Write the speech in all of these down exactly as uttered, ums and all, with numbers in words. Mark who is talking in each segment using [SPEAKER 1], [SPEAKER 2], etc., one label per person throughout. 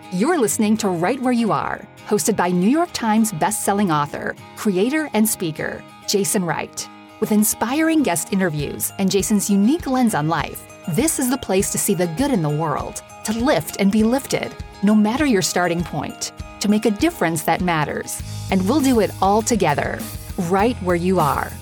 [SPEAKER 1] You're listening to Right Where You Are, hosted by New York Times bestselling author, creator, and speaker, Jason Wright. With inspiring guest interviews and Jason's unique lens on life, this is the place to see the good in the world, to lift and be lifted, no matter your starting point, to make a difference that matters. And we'll do it all together, right where you are.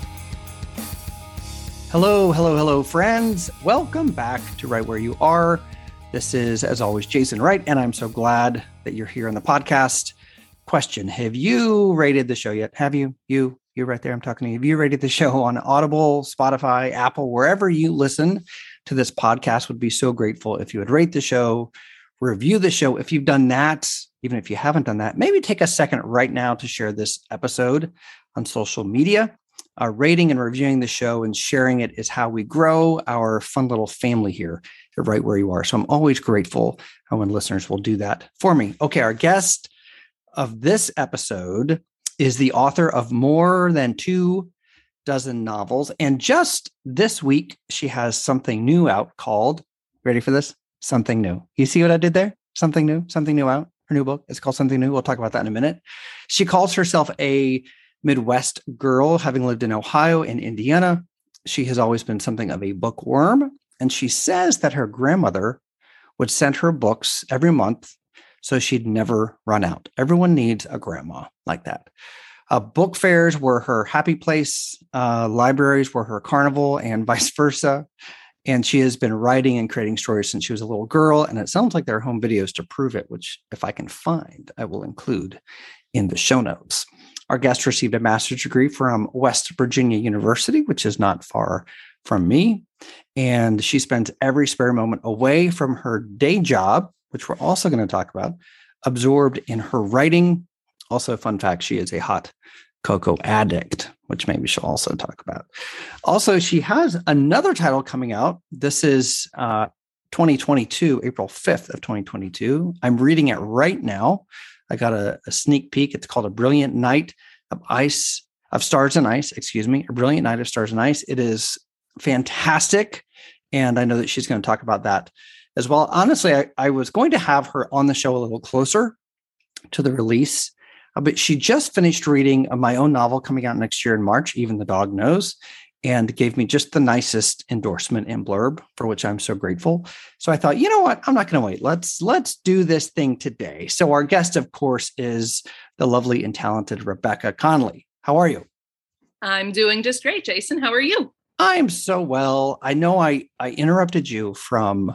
[SPEAKER 2] Hello, hello, hello, friends. Welcome back to Right Where You Are. This is, as always, Jason Wright, and I'm so glad that you're here on the podcast. Question, have you rated the show yet? Have you? You, you're right there. I'm talking to you. Have you rated the show on Audible, Spotify, Apple, wherever you listen to this podcast? Would be so grateful if you would rate the show, review the show. If you've done that, even if you haven't done that, maybe take a second right now to share this episode on social media. Uh, rating and reviewing the show and sharing it is how we grow our fun little family here, right where you are. So I'm always grateful when listeners will do that for me. Okay, our guest of this episode is the author of more than two dozen novels. And just this week, she has something new out called, ready for this? Something New. You see what I did there? Something new, something new out. Her new book is called Something New. We'll talk about that in a minute. She calls herself a Midwest girl, having lived in Ohio and Indiana. She has always been something of a bookworm. And she says that her grandmother would send her books every month so she'd never run out. Everyone needs a grandma like that. Uh, book fairs were her happy place. Uh, libraries were her carnival, and vice versa. And she has been writing and creating stories since she was a little girl. And it sounds like there are home videos to prove it, which if I can find, I will include in the show notes. Our guest received a master's degree from West Virginia University, which is not far from me. And she spends every spare moment away from her day job, which we're also going to talk about, absorbed in her writing. Also, a fun fact, she is a hot cocoa addict, which maybe she'll also talk about. Also, she has another title coming out. This is uh, twenty twenty-two, April fifth of twenty twenty-two. I'm reading it right now. I got a, a sneak peek. It's called A Brilliant Night of Ice, of Stars and Ice, excuse me, A Brilliant Night of Stars and Ice. It is fantastic. And I know that she's going to talk about that as well. Honestly, I, I was going to have her on the show a little closer to the release, uh, but she just finished reading my own novel coming out next year in March, Even the Dog Knows, and gave me just the nicest endorsement and blurb, for which I'm so grateful. So I thought, you know what? I'm not going to wait. Let's let's do this thing today. So our guest, of course, is the lovely and talented Rebecca Conley. How are you?
[SPEAKER 3] I'm doing just great, Jason. How are you?
[SPEAKER 2] I'm so well. I know I, I interrupted you from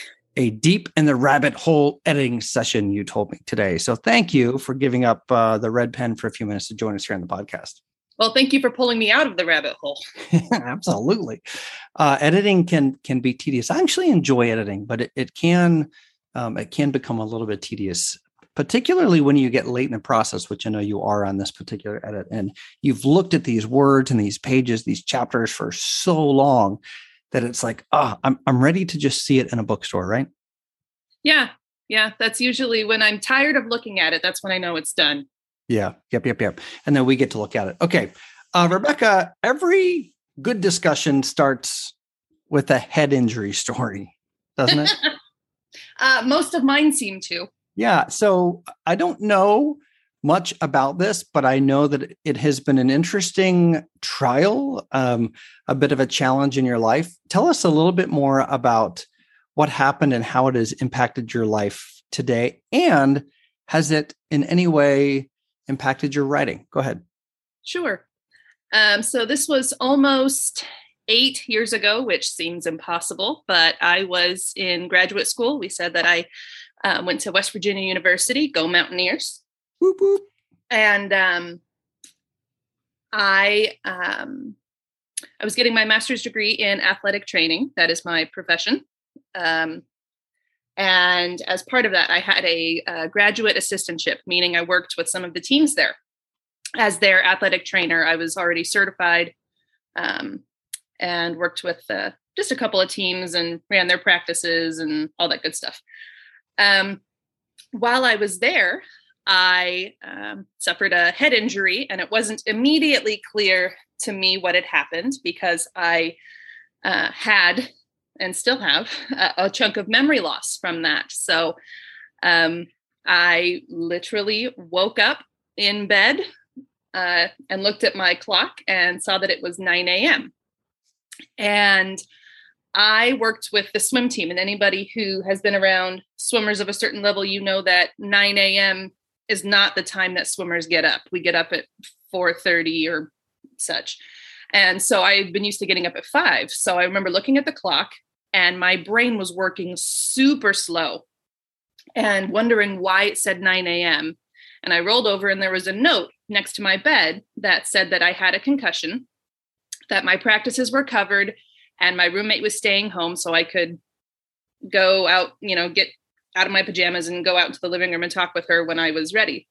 [SPEAKER 2] a deep in the rabbit hole editing session you told me today. So thank you for giving up uh, the red pen for a few minutes to join us here on the podcast.
[SPEAKER 3] Well, thank you for pulling me out of the rabbit hole.
[SPEAKER 2] Absolutely. Uh, editing can can be tedious. I actually enjoy editing, but it, it can um, it can become a little bit tedious, particularly when you get late in the process, which I know you are on this particular edit. And you've looked at these words and these pages, these chapters for so long that it's like, oh, I'm I'm ready to just see it in a bookstore, right?
[SPEAKER 3] Yeah. Yeah. That's usually when I'm tired of looking at it. That's when I know it's done.
[SPEAKER 2] Yeah. Yep. Yep. Yep. And then we get to look at it. Okay. Uh, Rebecca, every good discussion starts with a head injury story, doesn't it?
[SPEAKER 3] uh, most of mine seem to.
[SPEAKER 2] Yeah. So I don't know much about this, but I know that it has been an interesting trial, um, a bit of a challenge in your life. Tell us a little bit more about what happened and how it has impacted your life today. And has it in any way impacted your writing? Go ahead.
[SPEAKER 3] Sure. Um, so this was almost eight years ago, which seems impossible, but I was in graduate school. We said that I uh, went to West Virginia University, go Mountaineers.
[SPEAKER 2] Whoop, whoop.
[SPEAKER 3] And um, I um, I was getting my master's degree in athletic training. That is my profession. Um, And as part of that, I had a, a graduate assistantship, meaning I worked with some of the teams there. As their athletic trainer, I was already certified um, and worked with uh, just a couple of teams and ran their practices and all that good stuff. Um, while I was there, I um, suffered a head injury, and it wasn't immediately clear to me what had happened because I uh, had and still have a, a chunk of memory loss from that. So um, I literally woke up in bed uh, and looked at my clock and saw that it was nine a.m. And I worked with the swim team, and anybody who has been around swimmers of a certain level, you know that nine a.m. is not the time that swimmers get up. We get up at four thirty or such. And so I've been used to getting up at five. So I remember looking at the clock and my brain was working super slow and wondering why it said nine a.m. And I rolled over and there was a note next to my bed that said that I had a concussion, that my practices were covered, and my roommate was staying home so I could go out, you know, get out of my pajamas and go out into the living room and talk with her when I was ready.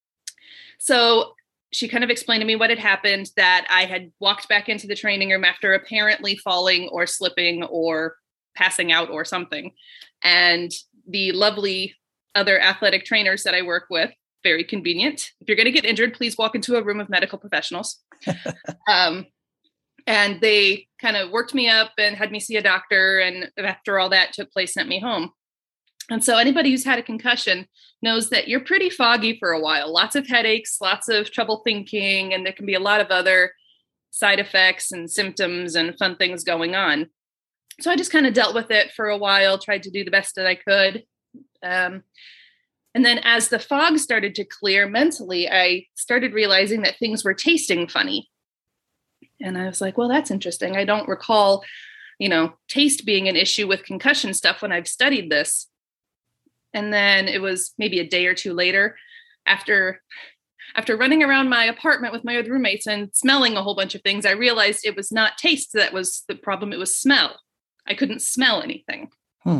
[SPEAKER 3] So she kind of explained to me what had happened, that I had walked back into the training room after apparently falling or slipping or passing out or something. And the lovely other athletic trainers that I work with, very convenient. If you're going to get injured, please walk into a room of medical professionals. um, and they kind of worked me up and had me see a doctor. And after all that took place, sent me home. And so anybody who's had a concussion knows that you're pretty foggy for a while, lots of headaches, lots of trouble thinking, and there can be a lot of other side effects and symptoms and fun things going on. So I just kind of dealt with it for a while, tried to do the best that I could. Um, and then as the fog started to clear mentally, I started realizing that things were tasting funny. And I was like, well, that's interesting. I don't recall, you know, taste being an issue with concussion stuff when I've studied this. And then it was maybe a day or two later, after after running around my apartment with my other roommates and smelling a whole bunch of things, I realized it was not taste that was the problem. It was smell. I couldn't smell anything. Hmm.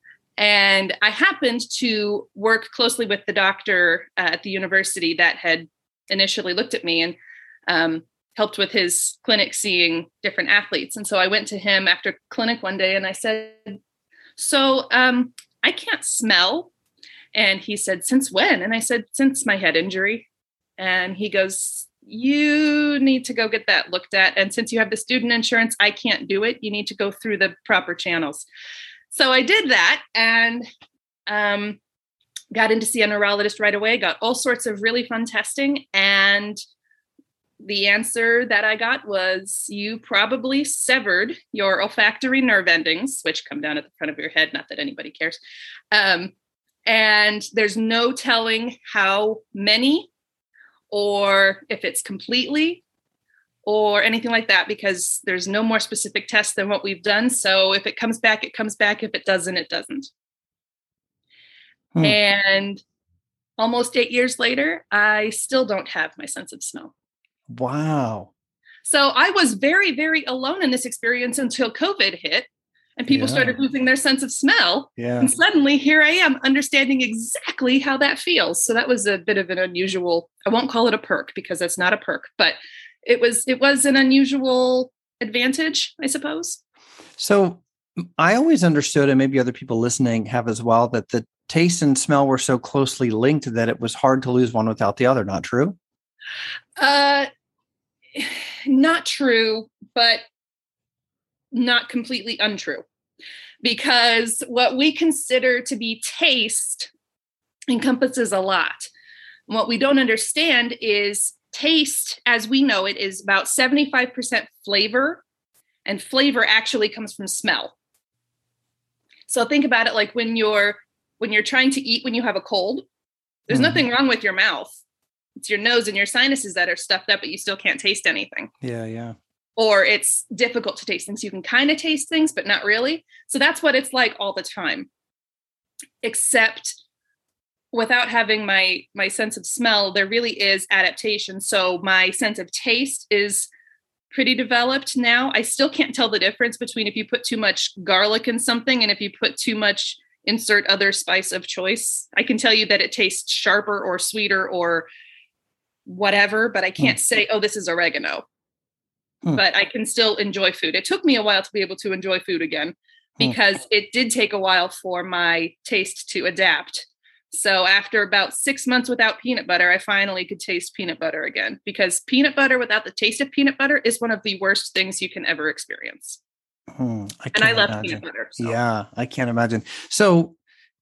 [SPEAKER 3] And I happened to work closely with the doctor uh, at the university that had initially looked at me and um, helped with his clinic seeing different athletes. And so I went to him after clinic one day and I said, so um, I can't smell. And he said, since when? And I said, since my head injury. And he goes, you need to go get that looked at. And since you have the student insurance, I can't do it. You need to go through the proper channels. So I did that and um, got in to see a neurologist right away, got all sorts of really fun testing. And the answer that I got was, you probably severed your olfactory nerve endings, which come down at the front of your head. Not that anybody cares. Um, and there's no telling how many or if it's completely or anything like that, because there's no more specific tests than what we've done. So if it comes back, it comes back. If it doesn't, it doesn't. Hmm. And almost eight years later, I still don't have my sense of smell.
[SPEAKER 2] Wow.
[SPEAKER 3] So I was very, very alone in this experience until COVID hit and people yeah. started losing their sense of smell.
[SPEAKER 2] Yeah.
[SPEAKER 3] And suddenly here I am understanding exactly how that feels. So that was a bit of an unusual, I won't call it a perk because that's not a perk, but it was, it was an unusual advantage, I suppose.
[SPEAKER 2] So I always understood, and maybe other people listening have as well, that the taste and smell were so closely linked that it was hard to lose one without the other. Not true?
[SPEAKER 3] Uh, not true, but not completely untrue, because what we consider to be taste encompasses a lot. And what we don't understand is taste, as we know it, is about seventy-five percent flavor, and flavor actually comes from smell. So think about it like when you're when you're trying to eat when you have a cold, there's mm. nothing wrong with your mouth. It's your nose and your sinuses that are stuffed up, but you still can't taste anything.
[SPEAKER 2] Yeah, yeah.
[SPEAKER 3] Or it's difficult to taste things. You can kind of taste things, but not really. So that's what it's like all the time. Except without having my my sense of smell, there really is adaptation. So my sense of taste is pretty developed now. I still can't tell the difference between if you put too much garlic in something and if you put too much insert other spice of choice. I can tell you that it tastes sharper or sweeter or whatever, but I can't mm. say, oh, this is oregano. Mm. But I can still enjoy food. It took me a while to be able to enjoy food again because mm. it did take a while for my taste to adapt. So after about six months without peanut butter, I finally could taste peanut butter again, because peanut butter without the taste of peanut butter is one of the worst things you can ever experience.
[SPEAKER 2] Hmm, I
[SPEAKER 3] and I love
[SPEAKER 2] imagine.
[SPEAKER 3] peanut butter. So.
[SPEAKER 2] Yeah, I can't imagine. So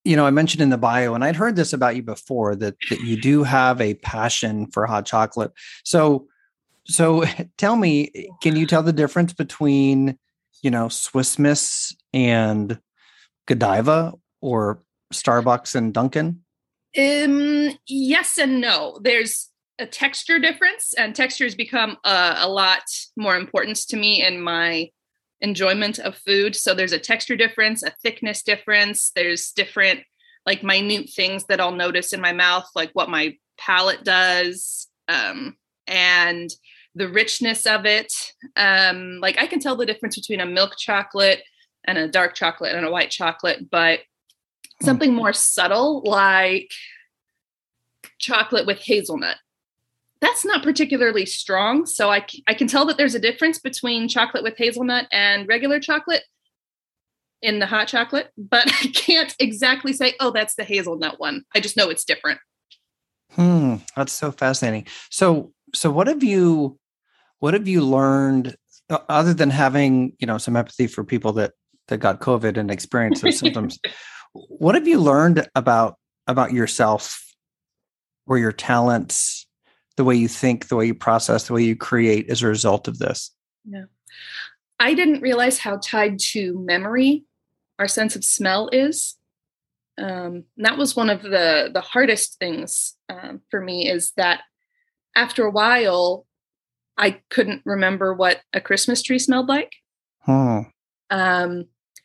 [SPEAKER 2] you know, I mentioned in the bio, and I'd heard this about you before, that that you do have a passion for hot chocolate. So, so tell me, can you tell the difference between, you know, Swiss Miss and Godiva, or Starbucks and Dunkin'?
[SPEAKER 3] Um, yes and no. There's a texture difference, and texture has become a, a lot more important to me in my enjoyment of food. So there's a texture difference, a thickness difference. There's different, like, minute things that I'll notice in my mouth, like what my palate does, um, and the richness of it. Um, like I can tell the difference between a milk chocolate and a dark chocolate and a white chocolate, but something more subtle, like chocolate with hazelnut, that's not particularly strong. So I, I can tell that there's a difference between chocolate with hazelnut and regular chocolate in the hot chocolate, but I can't exactly say, oh, that's the hazelnut one. I just know it's different.
[SPEAKER 2] Hmm. That's so fascinating. So, so what have you, what have you learned, uh, other than having, you know, some empathy for people that, that got COVID and experienced those symptoms? What have you learned about, about yourself, or your talents, the way you think, the way you process, the way you create as a result of this?
[SPEAKER 3] Yeah. I didn't realize how tied to memory our sense of smell is. Um, and that was one of the, the hardest things um, for me, is that after a while, I couldn't remember what a Christmas tree smelled like.
[SPEAKER 2] Hmm.
[SPEAKER 3] Um,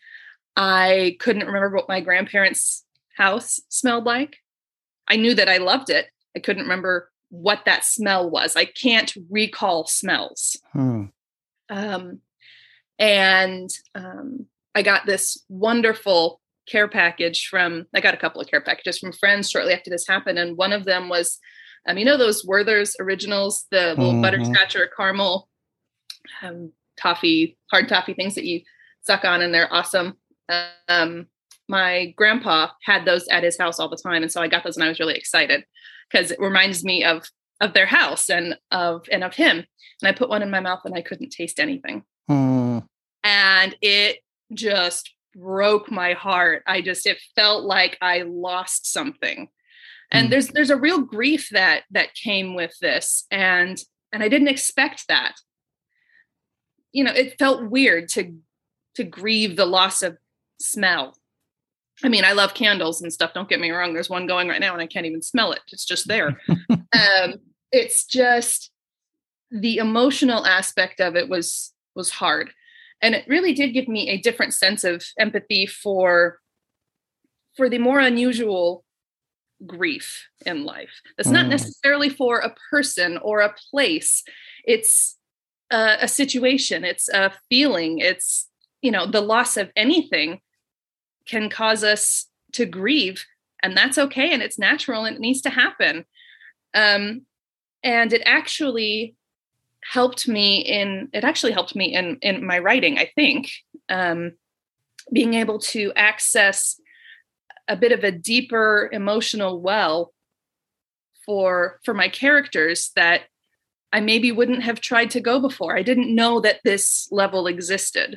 [SPEAKER 3] I couldn't remember what my grandparents' house smelled like. I knew that I loved it. I couldn't remember what that smell was. I can't recall smells.
[SPEAKER 2] Hmm.
[SPEAKER 3] Um, and um, I got this wonderful care package from, I got a couple of care packages from friends shortly after this happened. And one of them was, um, you know, those Werther's Originals, the little mm-hmm. butterscotch or caramel um, toffee, hard toffee things that you suck on, and they're awesome. Um, my grandpa had those at his house all the time. And so I got those and I was really excited because it reminds me of, of their house and of, and of him. And I put one in my mouth and I couldn't taste anything.
[SPEAKER 2] Hmm.
[SPEAKER 3] And it just broke my heart. I just, it felt like I lost something. And hmm. there's, there's a real grief that, that came with this. And, and I didn't expect that. You know, it felt weird to, to grieve the loss of smell. I mean, I love candles and stuff. Don't get me wrong. There's one going right now and I can't even smell it. It's just there. um, it's just the emotional aspect of it was, was hard. And it really did give me a different sense of empathy for, for the more unusual grief in life. That's mm. not necessarily for a person or a place. It's a, a situation. It's a feeling. It's, you know, the loss of anything can cause us to grieve, and that's okay. And it's natural and it needs to happen. Um, and it actually helped me in, it actually helped me in, in my writing, I think, um, being able to access a bit of a deeper emotional well for, for my characters that I maybe wouldn't have tried to go before. I didn't know that this level existed.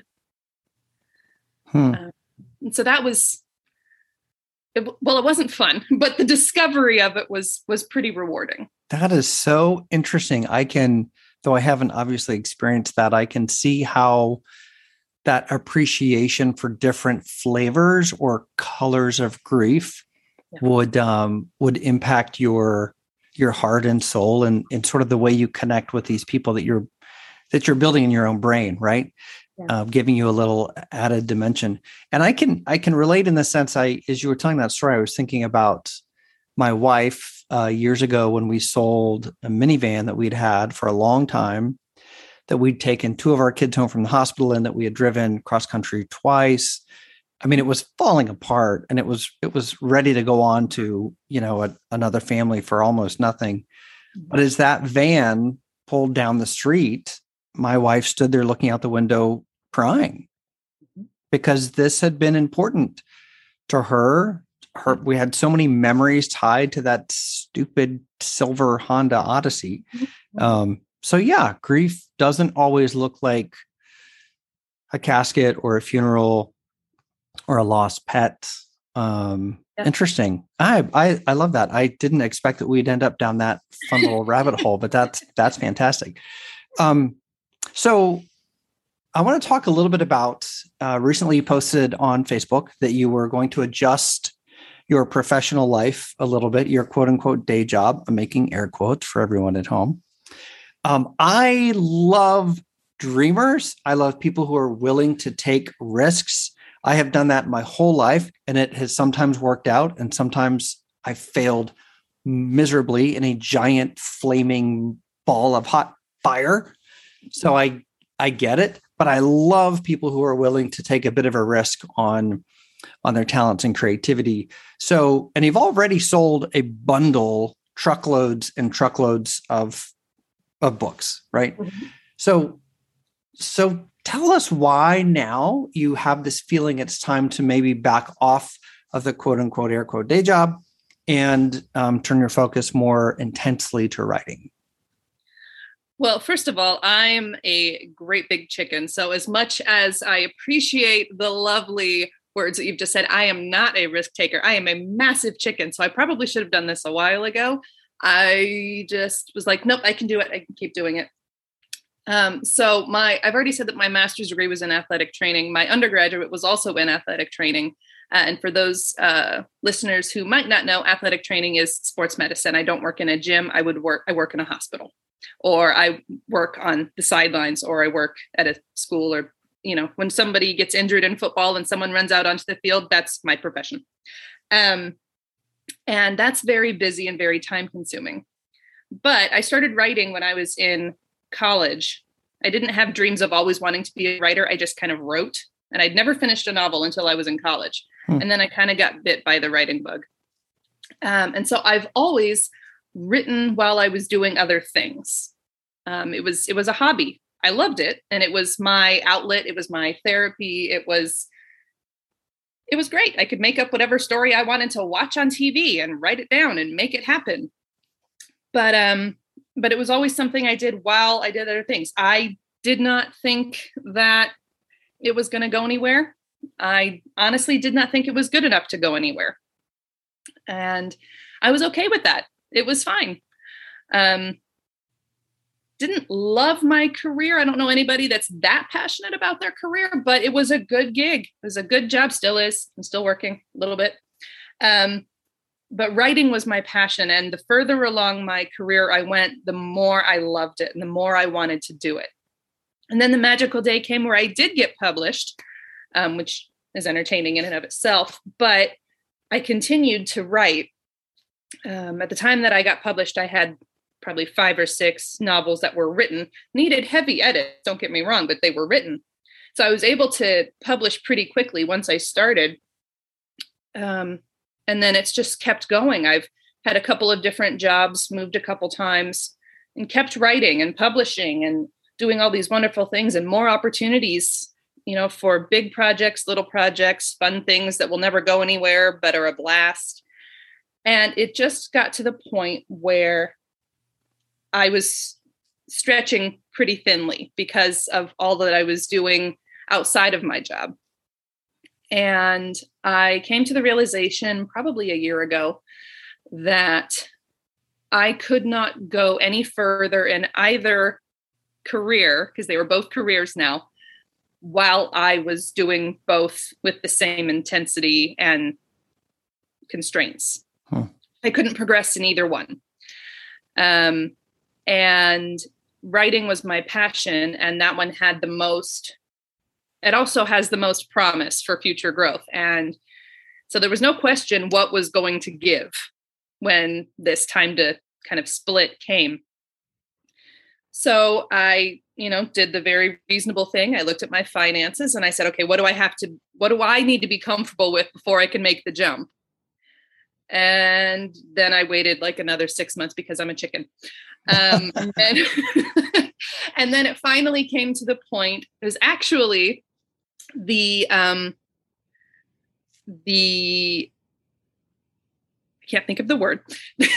[SPEAKER 2] Hmm.
[SPEAKER 3] Uh, and so that was, it, well, it wasn't fun, but the discovery of it was, was pretty rewarding.
[SPEAKER 2] That is so interesting. I can, though I haven't obviously experienced that, I can see how that appreciation for different flavors or colors of grief yeah. would, um, would impact your, your heart and soul, and, and sort of the way you connect with these people that you're, that you're building in your own brain, right? Yeah. Uh, giving you a little added dimension. And I can, I can relate in the sense, I, as you were telling that story, I was thinking about my wife uh, years ago when we sold a minivan that we'd had for a long time, that we'd taken two of our kids home from the hospital and that we had driven cross country twice. I mean, it was falling apart, and it was, it was ready to go on to, you know, a, another family for almost nothing. But as that van pulled down the street, my wife stood there looking out the window crying, because this had been important to her. Her, we had so many memories tied to that stupid silver Honda Odyssey. Um, so yeah, grief doesn't always look like a casket or a funeral or a lost pet. Um,
[SPEAKER 3] Yeah.
[SPEAKER 2] Interesting. I, I I love that. I didn't expect that we'd end up down that fun little rabbit hole, but that's that's fantastic. Um, so I want to talk a little bit about uh, recently you posted on Facebook that you were going to adjust your professional life a little bit, your quote unquote day job. I'm making air quotes for everyone at home. Um, I love dreamers. I love people who are willing to take risks. I have done that my whole life, and it has sometimes worked out, and sometimes I failed miserably in a giant flaming ball of hot fire. So I I get it, but I love people who are willing to take a bit of a risk on on their talents and creativity. So, and you've already sold a bundle, truckloads and truckloads of of books, right? Mm-hmm. So, so tell us why now you have this feeling it's time to maybe back off of the quote unquote air quote day job and um, turn your focus more intensely to writing.
[SPEAKER 3] Well, first of all, I'm a great big chicken. So as much as I appreciate the lovely words that you've just said, I am not a risk taker. I am a massive chicken. So I probably should have done this a while ago. I just was like, nope, I can do it. I can keep doing it. Um, so my, I've already said that my master's degree was in athletic training. My undergraduate was also in athletic training. Uh, and for those uh, listeners who might not know, athletic training is sports medicine. I don't work in a gym. I would work, I work in a hospital, or I work on the sidelines, or I work at a school, or, you know, when somebody gets injured in football and someone runs out onto the field, that's my profession. Um, and that's very busy and very time consuming. But I started writing when I was in college. I didn't have dreams of always wanting to be a writer. I just kind of wrote, and I'd never finished a novel until I was in college. Hmm. And then I kind of got bit by the writing bug. Um, and so I've always written while I was doing other things. Um, it was, it was a hobby. I loved it. And it was my outlet. It was my therapy. It was, it was great. I could make up whatever story I wanted to watch on T V and write it down and make it happen. But, um, but it was always something I did while I did other things. I did not think that it was going to go anywhere. I honestly did not think it was good enough to go anywhere. And I was okay with that. It was fine. Um, didn't love my career. I don't know anybody that's that passionate about their career, but it was a good gig. It was a good job, still is. I'm still working a little bit. Um, but writing was my passion. And the further along my career I went, the more I loved it and the more I wanted to do it. And then the magical day came where I did get published, um, which is entertaining in and of itself. But I continued to write. Um, at the time that I got published, I had probably five or six novels that were written, needed heavy edits, don't get me wrong, but they were written. So I was able to publish pretty quickly once I started. Um, and then it's just kept going. I've had a couple of different jobs, moved a couple times, and kept writing and publishing and doing all these wonderful things, and more opportunities, you know, for big projects, little projects, fun things that will never go anywhere, but are a blast. And it just got to the point where I was stretching pretty thinly because of all that I was doing outside of my job. And I came to the realization probably a year ago that I could not go any further in either career, because they were both careers now, while I was doing both with the same intensity and constraints. Huh. I couldn't progress in either one. Um, and writing was my passion, and that one had the most, it also has the most promise for future growth. And so there was no question what was going to give when this time to kind of split came. So I, you know, did the very reasonable thing. I looked at my finances and I said, okay, what do I have to, what do I need to be comfortable with before I can make the jump? And then I waited like another six months because I'm a chicken. Um, and, then, and then it finally came to the point, it was actually the, um, the, I can't think of the word,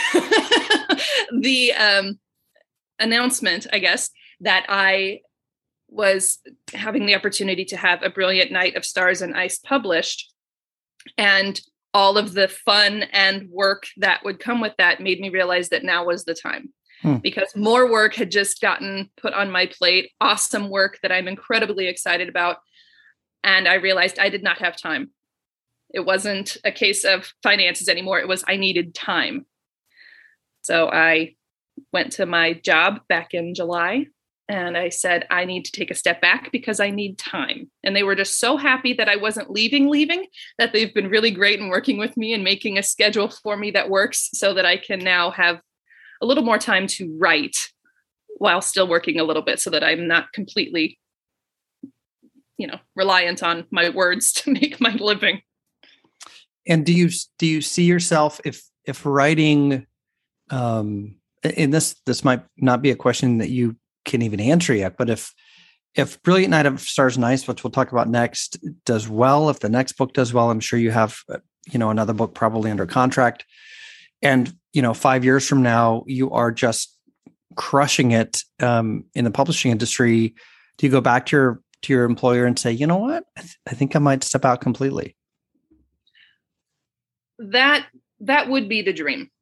[SPEAKER 3] the um, announcement, I guess, that I was having the opportunity to have A Brilliant Night of Stars and Ice published. And all of the fun and work that would come with that made me realize that now was the time. Hmm. Because more work had just gotten put on my plate, awesome work that I'm incredibly excited about. And I realized I did not have time. It wasn't a case of finances anymore. It was, I needed time. So I went to my job back in July and I said, I need to take a step back because I need time. And they were just so happy that I wasn't leaving, leaving, that they've been really great in working with me and making a schedule for me that works so that I can now have a little more time to write while still working a little bit so that I'm not completely, you know, reliant on my words to make my living.
[SPEAKER 2] And do you, do you see yourself if, if writing, um, and this, this might not be a question that you can even answer yet, but if, if Brilliant Night of Stars and Ice, which we'll talk about next, does well, if the next book does well, I'm sure you have, you know, another book probably under contract. And, you know, five years from now, you are just crushing it um, in the publishing industry. Do you go back to your, to your employer and say, you know what, I, th- I think I might step out completely?
[SPEAKER 3] That, that would be the dream.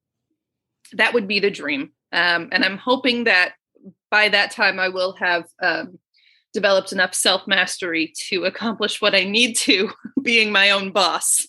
[SPEAKER 3] That would be the dream. Um, and I'm hoping that by that time I will have um, developed enough self-mastery to accomplish what I need to, being my own boss.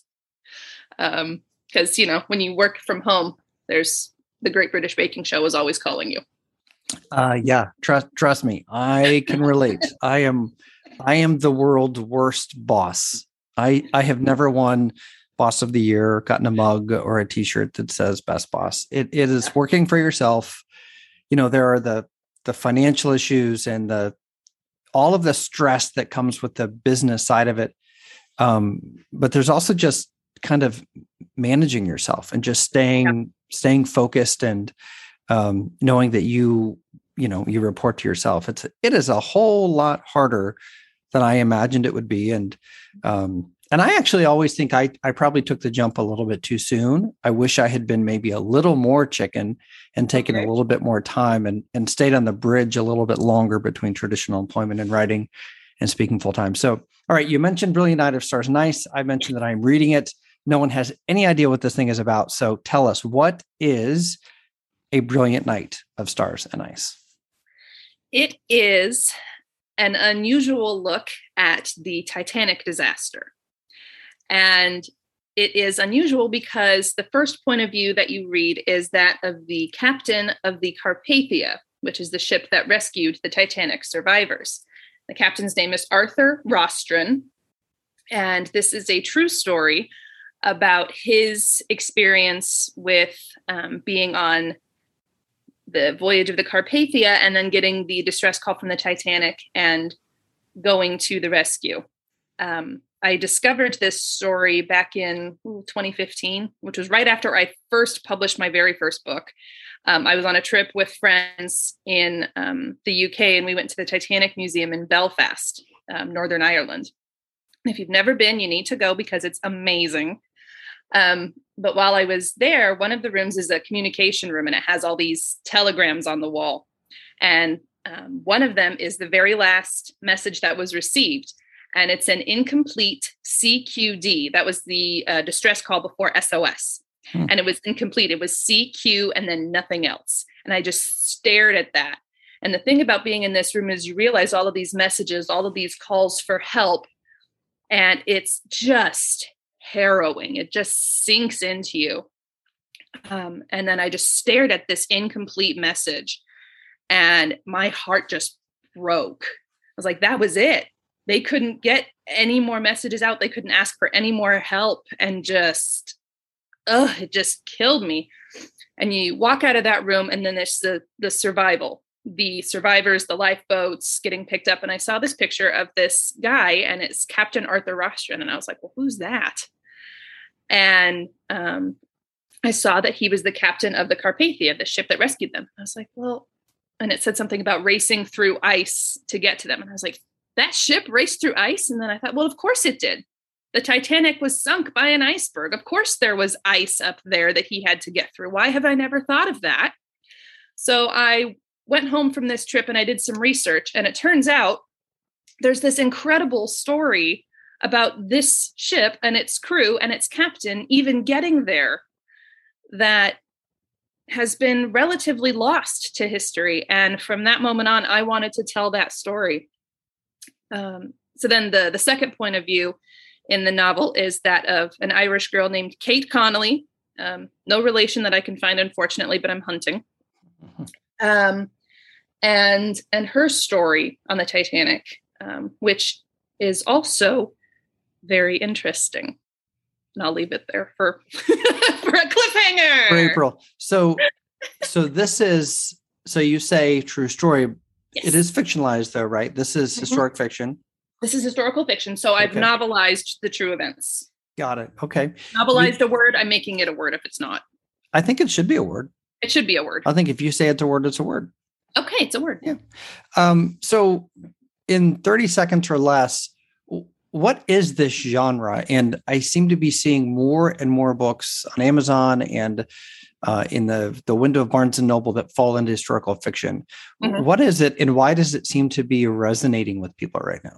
[SPEAKER 3] Um, because, you know, when you work from home, there's the Great British Baking Show is always calling you.
[SPEAKER 2] Uh, yeah, trust, trust me, I can relate. I am, I am the world's worst boss. I, I have never won Boss of the Year, gotten a mug or a t-shirt that says best boss. It, it is working for yourself. You know, there are the, the financial issues and the, all of the stress that comes with the business side of it. Um, but there's also just kind of managing yourself and just staying, yeah. staying focused and, um, knowing that you, you know, you report to yourself. It's, it is a whole lot harder than I imagined it would be. And, um, and I actually always think I, I probably took the jump a little bit too soon. I wish I had been maybe a little more chicken and taken okay. a little bit more time and, and stayed on the bridge a little bit longer between traditional employment and writing and speaking full time. So, all right, you mentioned Brilliant Night of Stars and Ice. I mentioned that I'm reading it. No one has any idea what this thing is about. So tell us, what is A Brilliant Night of Stars and Ice?
[SPEAKER 3] It is an unusual look at the Titanic disaster. And it is unusual because the first point of view that you read is that of the captain of the Carpathia, which is the ship that rescued the Titanic survivors. The captain's name is Arthur Rostron. And this is a true story about his experience with um, being on the voyage of the Carpathia and then getting the distress call from the Titanic and going to the rescue. Um, I discovered this story back in ooh, twenty fifteen, which was right after I first published my very first book. Um, I was on a trip with friends in um, the U K, and we went to the Titanic Museum in Belfast, um, Northern Ireland. If you've never been, you need to go because it's amazing. Um, but while I was there, one of the rooms is a communication room, and it has all these telegrams on the wall. And um, one of them is the very last message that was received. And it's an incomplete C Q D. That was the uh, distress call before S O S. Hmm. And it was incomplete. It was C Q and then nothing else. And I just stared at that. And the thing about being in this room is you realize all of these messages, all of these calls for help. And it's just harrowing. It just sinks into you. Um, and then I just stared at this incomplete message. And my heart just broke. I was like, that was it. They couldn't get any more messages out. They couldn't ask for any more help. And just, oh, it just killed me. And you walk out of that room and then there's the, the survival, the survivors, the lifeboats getting picked up. And I saw this picture of this guy and it's Captain Arthur Rostron. And I was like, well, who's that? And um, I saw that he was the captain of the Carpathia, the ship that rescued them. I was like, well, and it said something about racing through ice to get to them. And I was like, that ship raced through ice? And then I thought, well, of course it did. The Titanic was sunk by an iceberg. Of course there was ice up there that he had to get through. Why have I never thought of that? So I went home from this trip and I did some research. And it turns out there's this incredible story about this ship and its crew and its captain even getting there that has been relatively lost to history. And from that moment on, I wanted to tell that story. Um, so then the, the second point of view in the novel is that of an Irish girl named Kate Connolly. Um, no relation that I can find, unfortunately, but I'm hunting. Um, and and her story on the Titanic, um, which is also very interesting. And I'll leave it there for, for a cliffhanger.
[SPEAKER 2] For April. So, so this is, so you say true story.
[SPEAKER 3] Yes.
[SPEAKER 2] It is fictionalized though, right? This is mm-hmm. historic fiction.
[SPEAKER 3] This is historical fiction. So I've okay. novelized the true events.
[SPEAKER 2] Got it. Okay.
[SPEAKER 3] Novelized you, a word. I'm making it a word if it's not.
[SPEAKER 2] I think it should be a word.
[SPEAKER 3] It should be a word.
[SPEAKER 2] I think if you say it's a word, it's a word.
[SPEAKER 3] Okay. It's a word.
[SPEAKER 2] Yeah. Um, so in thirty seconds or less, what is this genre? And I seem to be seeing more and more books on Amazon and uh, in the, the window of Barnes and Noble that fall into historical fiction. Mm-hmm. What is it and why does it seem to be resonating with people right now?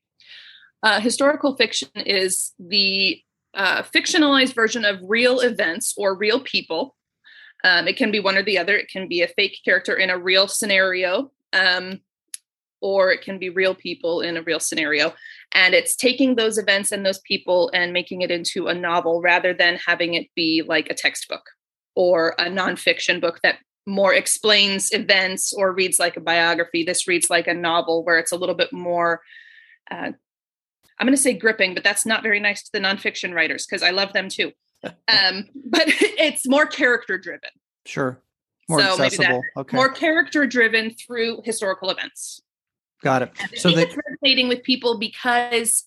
[SPEAKER 3] Uh, historical fiction is the uh, fictionalized version of real events or real people. Um, it can be one or the other. It can be a fake character in a real scenario, um, or it can be real people in a real scenario. And it's taking those events and those people and making it into a novel rather than having it be like a textbook or a nonfiction book that more explains events or reads like a biography. This reads like a novel where it's a little bit more, uh, I'm going to say gripping, but that's not very nice to the nonfiction writers because I love them too. Um, but it's more character driven.
[SPEAKER 2] Sure. More
[SPEAKER 3] so
[SPEAKER 2] accessible. Okay.
[SPEAKER 3] More character driven through historical events.
[SPEAKER 2] Got it.
[SPEAKER 3] And I
[SPEAKER 2] so
[SPEAKER 3] think
[SPEAKER 2] that
[SPEAKER 3] it's resonating with people because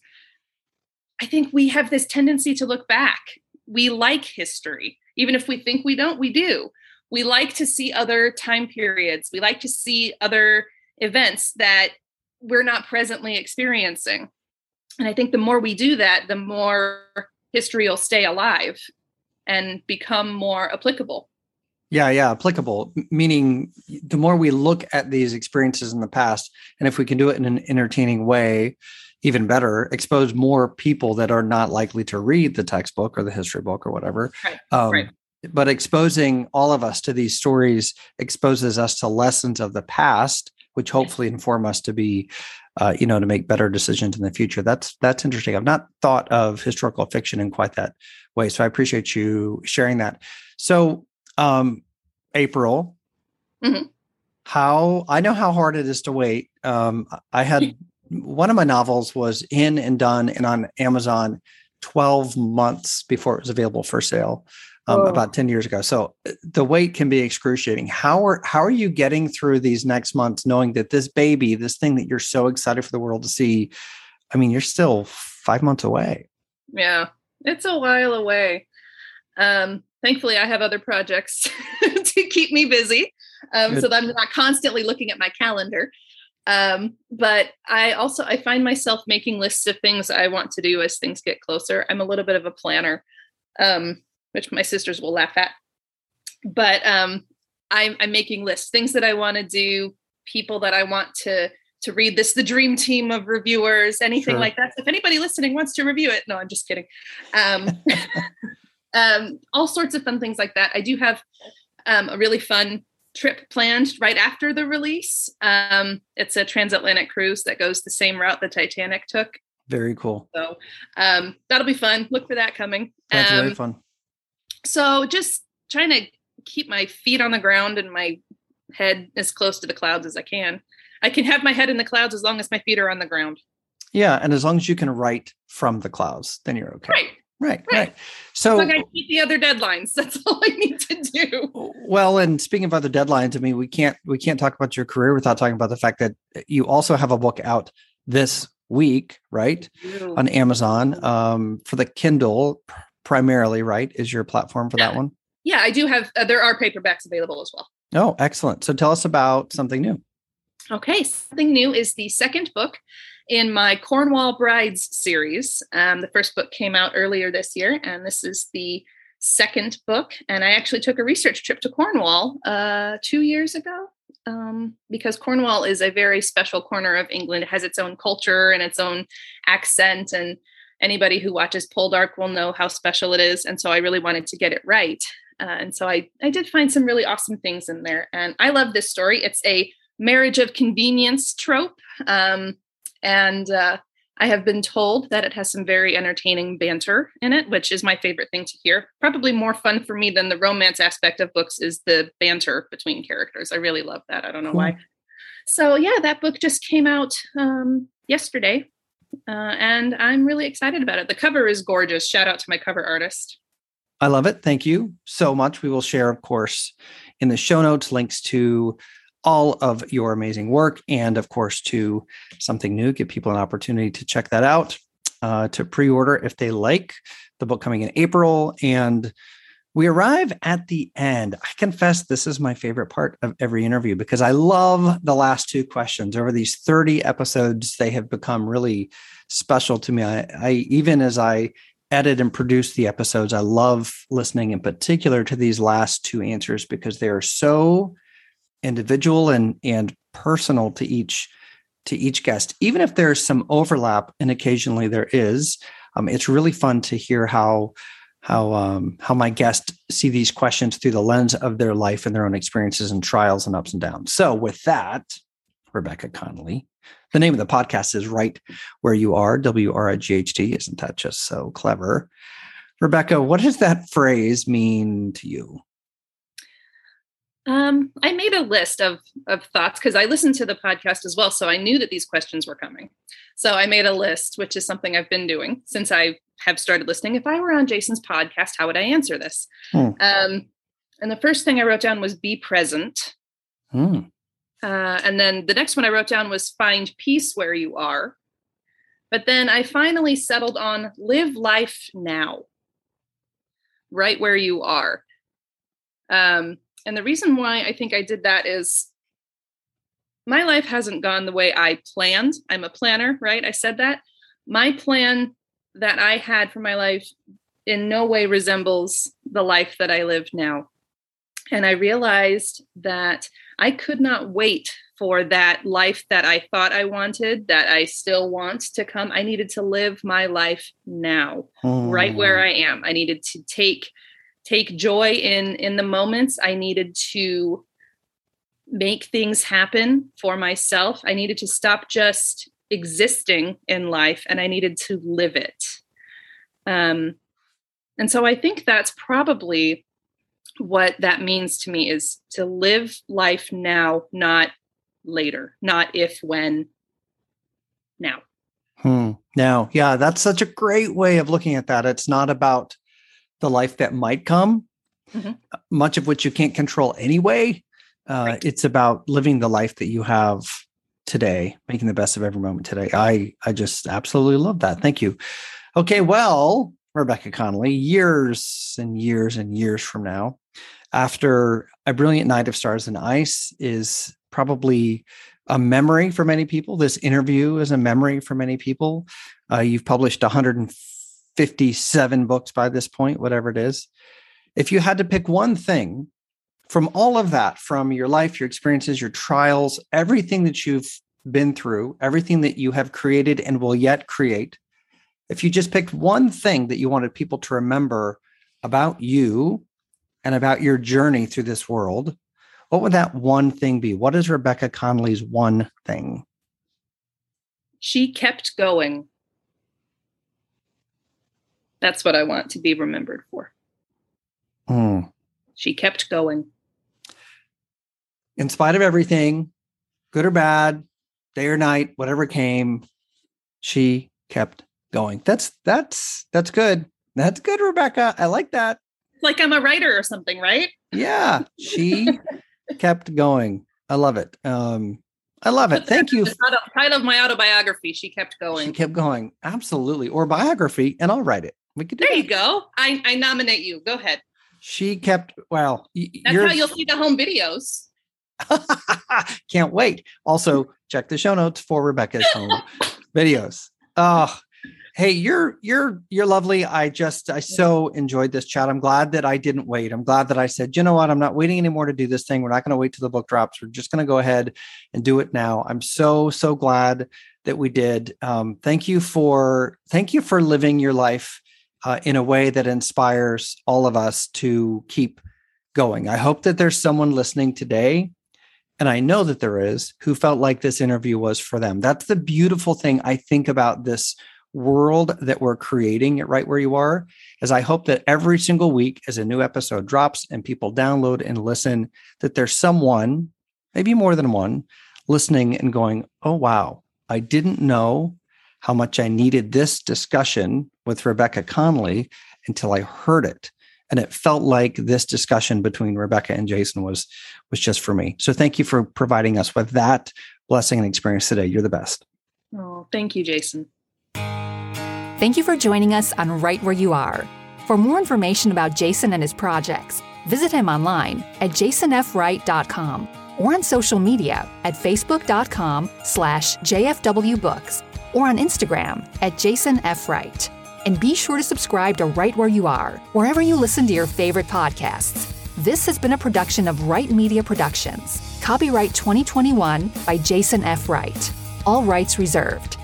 [SPEAKER 3] I think we have this tendency to look back. We like history. Even if we think we don't, we do. We like to see other time periods. We like to see other events that we're not presently experiencing. And I think the more we do that, the more history will stay alive and become more applicable.
[SPEAKER 2] Yeah, yeah, applicable, meaning the more we look at these experiences in the past, and if we can do it in an entertaining way, even better, expose more people that are not likely to read the textbook or the history book or whatever.
[SPEAKER 3] Right,
[SPEAKER 2] um,
[SPEAKER 3] right.
[SPEAKER 2] But exposing all of us to these stories exposes us to lessons of the past, which hopefully inform us to be, uh, you know, to make better decisions in the future. That's that's interesting. I've not thought of historical fiction in quite that way, so I appreciate you sharing that. So. Um, April, mm-hmm. how I know how hard it is to wait. Um, I had one of my novels was in and done and on Amazon twelve months before it was available for sale, um, about ten years ago. So the wait can be excruciating. How are how are you getting through these next months, knowing that this baby, this thing that you're so excited for the world to see, I mean, you're still five months away.
[SPEAKER 3] Yeah, it's a while away. Um, thankfully, I have other projects to keep me busy, um, so that I'm not constantly looking at my calendar. Um, but I also, I find myself making lists of things I want to do as things get closer. I'm a little bit of a planner, um, which my sisters will laugh at. But um, I'm, I'm making lists, things that I want to do, people that I want to to read this, the dream team of reviewers, anything sure. like that. If anybody listening wants to review it, no, I'm just kidding. Um, um, all sorts of fun things like that. I do have um, a really fun trip planned right after the release. Um, it's a transatlantic cruise that goes the same route the Titanic took.
[SPEAKER 2] Very cool.
[SPEAKER 3] So um, that'll be fun. Look for that coming.
[SPEAKER 2] That's
[SPEAKER 3] um,
[SPEAKER 2] very fun.
[SPEAKER 3] So just trying to keep my feet on the ground and my head as close to the clouds as I can. I can have my head in the clouds as long as my feet are on the ground.
[SPEAKER 2] Yeah. And as long as you can write from the clouds, then you're okay.
[SPEAKER 3] Right.
[SPEAKER 2] Right. Right. right. So,
[SPEAKER 3] so I gotta keep the other deadlines. That's all I need to do.
[SPEAKER 2] Well, and speaking of other deadlines, I mean, we can't, we can't talk about your career without talking about the fact that you also have a book out this week, right? On Amazon, um, for the Kindle primarily, right? Is your platform for
[SPEAKER 3] yeah.
[SPEAKER 2] that one?
[SPEAKER 3] Yeah, I do have, uh, there are paperbacks available as well.
[SPEAKER 2] Oh, excellent. So tell us about something new.
[SPEAKER 3] Okay. Something new is the second book in my Cornwall Brides series. Um, the first book came out earlier this year, and this is the second book. And I actually took a research trip to Cornwall uh, two years ago um, because Cornwall is a very special corner of England. It has its own culture and its own accent. And anybody who watches Poldark will know how special it is. And so I really wanted to get it right. Uh, and so I, I did find some really awesome things in there. And I love this story. It's a marriage of convenience trope. Um, and uh, I have been told that it has some very entertaining banter in it, which is my favorite thing to hear. Probably more fun for me than the romance aspect of books is the banter between characters. I really love that. I don't know cool. why. So yeah, that book just came out um, yesterday. Uh, and I'm really excited about it. The cover is gorgeous. Shout out to my cover artist.
[SPEAKER 2] I love it. Thank you so much. We will share, of course, in the show notes, links to all of your amazing work and, of course, to something new. Give people an opportunity to check that out, uh, to pre-order if they like the book coming in April. And we arrive at the end. I confess this is my favorite part of every interview because I love the last two questions. Over these thirty episodes, they have become really special to me. I, I even as I edit and produce the episodes, I love listening in particular to these last two answers because they are so individual and and personal to each to each guest. Even if there's some overlap, and occasionally there is, um, it's really fun to hear how how um, how my guests see these questions through the lens of their life and their own experiences and trials and ups and downs. So with that, Rebecca Connelly, the name of the podcast is Right Where You Are, W R I G H T. Isn't that just so clever? Rebecca, what does that phrase mean to you?
[SPEAKER 3] Um, I made a list of, of thoughts because I listened to the podcast as well. So I knew that these questions were coming. So I made a list, which is something I've been doing since I have started listening. If I were on Jason's podcast, how would I answer this? Hmm. Um, and the first thing I wrote down was be present. Hmm. Uh, and then the next one I wrote down was find peace where you are. But then I finally settled on live life now, right where you are. Um, and the reason why I think I did that is my life hasn't gone the way I planned. I'm a planner, right? I said that. My plan that I had for my life in no way resembles the life that I live now. And I realized that I could not wait for that life that I thought I wanted, that I still want to come. I needed to live my life now, mm. right where I am. I needed to take take joy in, in the moments. I needed to make things happen for myself. I needed to stop just existing in life, and I needed to live it. Um, and so I think that's probably what that means to me, is to live life now, not later, not if, when, now.
[SPEAKER 2] Hmm. Now, yeah, that's such a great way of looking at that. It's not about the life that might come, mm-hmm. much of which you can't control anyway. Uh, right. It's about living the life that you have today, making the best of every moment today. I, I just absolutely love that. Thank you. Okay, well, Rebecca Connelly, years and years and years from now, after A Brilliant Night of Stars and Ice is probably a memory for many people. This interview is a memory for many people. Uh, you've published one hundred fifty-seven books by this point, whatever it is. If you had to pick one thing from all of that, from your life, your experiences, your trials, everything that you've been through, everything that you have created and will yet create, if you just picked one thing that you wanted people to remember about you and about your journey through this world, what would that one thing be? What is Rebecca Connelly's one thing?
[SPEAKER 3] She kept going. That's what I want to be remembered for. Mm. She kept going.
[SPEAKER 2] In spite of everything, good or bad, day or night, whatever came, she kept going. That's that's that's good. That's good, Rebecca. I like that.
[SPEAKER 3] Like I'm a writer or something, right?
[SPEAKER 2] Yeah, she kept going. I love it. Um, I love it. Thank you.
[SPEAKER 3] The title of my autobiography, She Kept Going.
[SPEAKER 2] She kept going. Absolutely. Or biography, and I'll write it. We could do
[SPEAKER 3] there
[SPEAKER 2] that.
[SPEAKER 3] You go. I, I nominate you. Go ahead.
[SPEAKER 2] She kept, well.
[SPEAKER 3] That's how you'll see the home videos.
[SPEAKER 2] Can't wait. Also, check the show notes for Rebecca's home videos. Oh, Hey, you're you're you're lovely. I just I so enjoyed this chat. I'm glad that I didn't wait. I'm glad that I said, you know what, I'm not waiting anymore to do this thing. We're not going to wait till the book drops. We're just going to go ahead and do it now. I'm so so glad that we did. Um, thank you for thank you for living your life uh, in a way that inspires all of us to keep going. I hope that there's someone listening today, and I know that there is, who felt like this interview was for them. That's the beautiful thing I think about this world that we're creating at Right Where You Are, is I hope that every single week as a new episode drops and people download and listen, that there's someone, maybe more than one, listening and going, oh, wow, I didn't know how much I needed this discussion with Rebecca Conley until I heard it. And it felt like this discussion between Rebecca and Jason was, was just for me. So thank you for providing us with that blessing and experience today. You're the best.
[SPEAKER 3] Oh, thank you, Jason.
[SPEAKER 1] Thank you for joining us on Right Where You Are. For more information about Jason and his projects, visit him online at jason f wright dot com or on social media at facebook.com slash jfwbooks or on Instagram at Jason F. Wright. And be sure to subscribe to Right Where You Are, wherever you listen to your favorite podcasts. This has been a production of Wright Media Productions. Copyright twenty twenty-one by Jason F. Wright. All rights reserved.